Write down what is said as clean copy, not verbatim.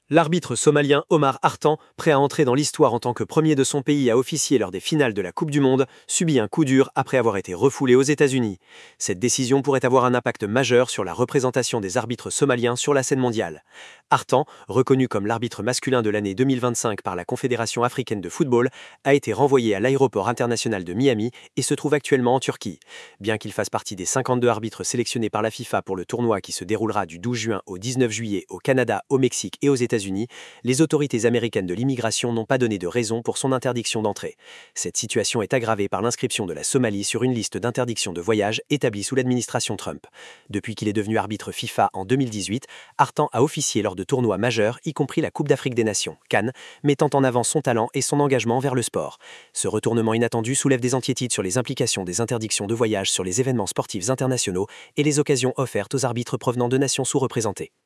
L'arbitre somalien Omar Hartan, prêt à entrer dans l'histoire en tant que premier de son pays à officier lors des finales de la Coupe du Monde, subit un coup dur après avoir été refoulé aux États-Unis. Cette décision pourrait avoir un impact majeur sur la représentation des arbitres somaliens sur la scène mondiale. Hartan, reconnu comme l'arbitre masculin de l'année 2025 par la Confédération africaine de football, a été renvoyé à l'aéroport international de Miami et se trouve actuellement en Turquie. Bien qu'il fasse partie des 52 arbitres sélectionnés par la FIFA pour le tournoi qui se déroulera du 12 juin au 19 juillet au Canada, au Mexique et aux États-Unis, les autorités américaines de l'immigration n'ont pas donné de raison pour son interdiction d'entrée. Cette situation est aggravée par l'inscription de la Somalie sur une liste d'interdictions de voyage établie sous l'administration Trump. Depuis qu'il est devenu arbitre FIFA en 2018, Hartan a officié lors de tournois majeurs, y compris la Coupe d'Afrique des Nations, CAN, mettant en avant son talent et son engagement vers le sport. Ce retournement inattendu soulève des inquiétudes sur les implications des interdictions de voyage sur les événements sportifs internationaux et les occasions offertes aux arbitres provenant de nations sous-représentées.